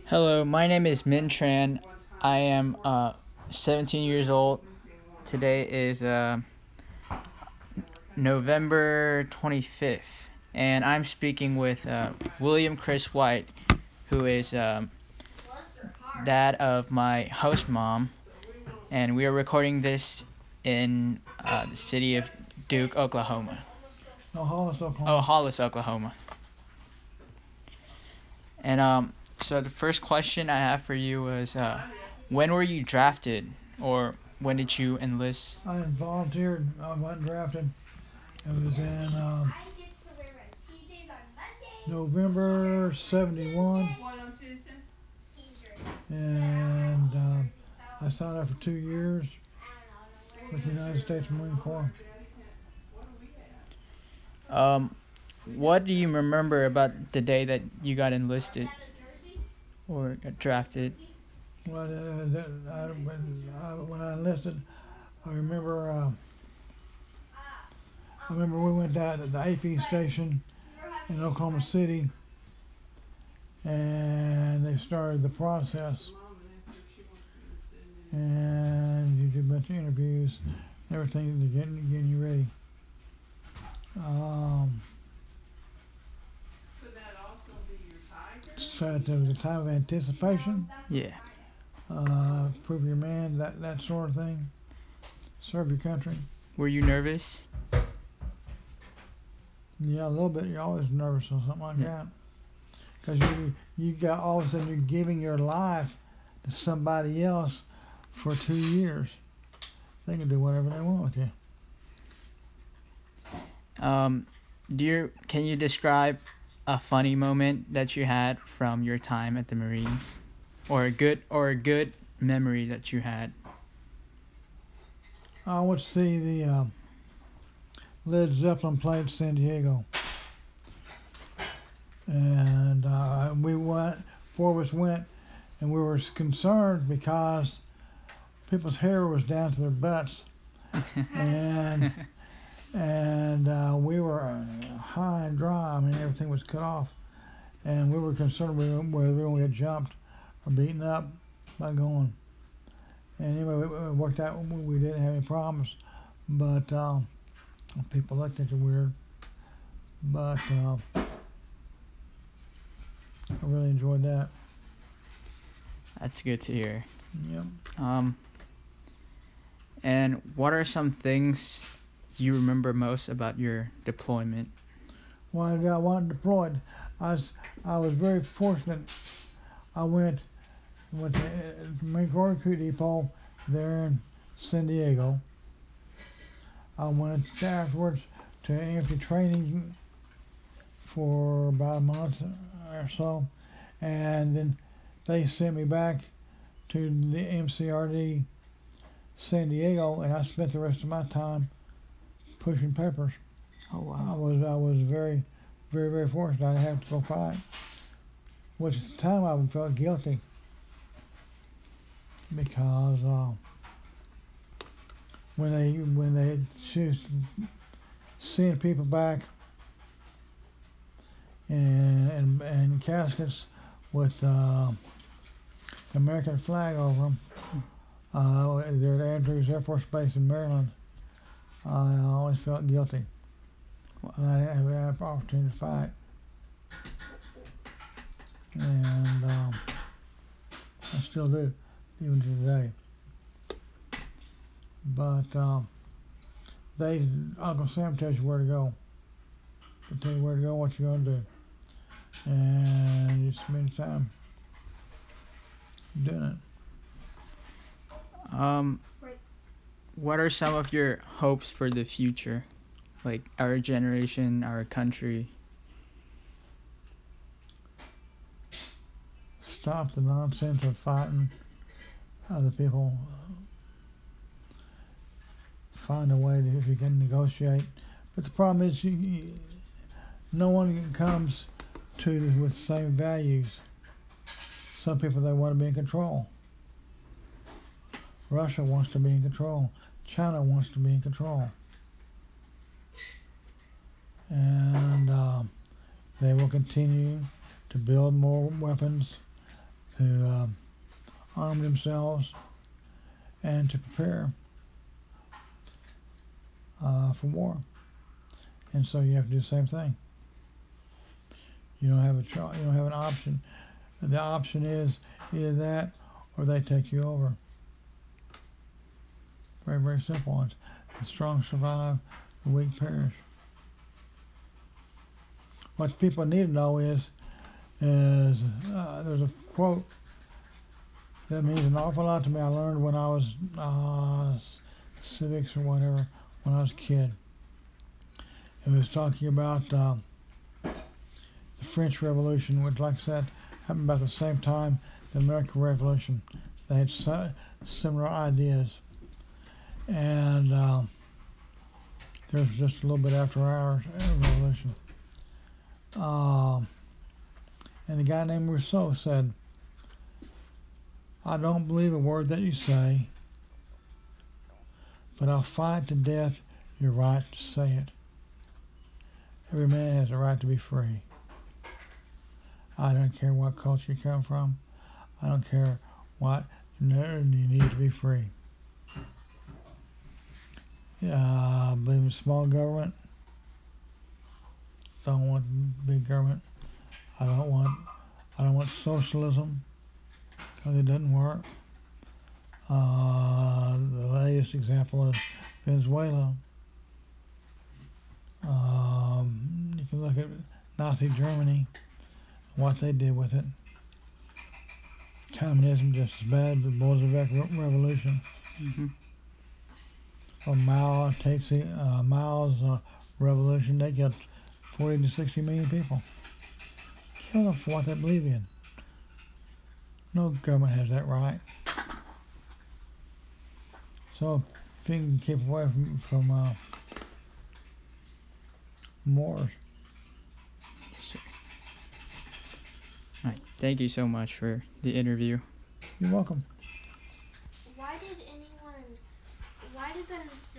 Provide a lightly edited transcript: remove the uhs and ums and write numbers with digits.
Hello, my name is Min Tran. I am 17 years old. Today is November 25th, and I'm speaking with William Chris White, who is dad of my host mom, and we are recording this in the city of Duke, Oklahoma. No, Hollis, Oh, Oklahoma. Hollis, Oklahoma. And so the first question I have for you was, when were you drafted, or when did you enlist? I volunteered. I went drafted. It was in November '71, and I signed up for 2 years with the United States Marine Corps. What do you remember about the day that you got enlisted or got drafted? Well, when I enlisted, I remember. I remember we went down to the AFE station in Oklahoma City, and they started the process. And you do a bunch of interviews, everything to get you ready. So it was a time of anticipation, Yeah. prove your man, that sort of thing. Serve your country. Were you nervous? Yeah, a little bit. You're always nervous or something like that, because you got all of a sudden you're giving your life to somebody else for 2 years. They can do whatever they want with you. Can you describe a funny moment that you had from your time at the Marines, or a good memory that you had? I went to see the Led Zeppelin played in San Diego, and we went. Four of us went, and we were concerned because people's hair was down to their butts, and we were high and dry. I mean, everything was cut off, and we were concerned whether we were going to get jumped or beaten up by going. And anyway, it worked out. We didn't have any problems, but people looked at you weird. But I really enjoyed that. That's good to hear. Yep. And what are some things you remember most about your deployment? When I went deployed, I was very fortunate. I went to the Marine Corps Recruit Depot there in San Diego. I went afterwards to infantry training for about a month or so, and then they sent me back to the MCRD San Diego, and I spent the rest of my time pushing peppers. Oh I wow. was very, very, very fortunate. I didn't have to go fight, which at the time I felt guilty because when they choose to send people back in caskets with American flag over them, they're at Andrews Air Force Base in Maryland. I always felt guilty. I didn't have an opportunity to fight, and I still do, even to today. But Uncle Sam tells you where to go. He'll tell you where to go, what you're going to do, and you spend time doing it. What are some of your hopes for the future, like our generation, our country? Stop the nonsense of fighting other people. Find a way to, if you can negotiate. But the problem is, no one comes to this with the same values. Some people, they want to be in control. Russia wants to be in control. China wants to be in control. And they will continue to build more weapons. to arm themselves and to prepare for war. And so you have to do the same thing. You don't have you don't have an option. The option is either that or they take you over. Very, very simple. It's the strong survive, the weak perish. What people need to know is there's a quote that means an awful lot to me. I learned when I was civics or whatever, when I was a kid. It was talking about the French Revolution, which, like I said, happened about the same time the American Revolution. They had similar ideas. And there was just a little bit after our revolution. And a guy named Rousseau said, I don't believe a word that you say, but I'll fight to death your right to say it. Every man has a right to be free. I don't care what culture you come from. I don't care what, you need to be free. I believe in small government. Don't want big government. I don't want socialism because it doesn't work. The latest example is Venezuela. You can look at Nazi Germany, what they did with it. Communism just as bad as the Bolshevik Revolution. Mm-hmm. Or Mao's revolution, they killed 40 to 60 million people. Killed them for what they believe in. No government has that right. So if you can keep away from wars. All right. Thank you so much for the interview. You're welcome. Why did the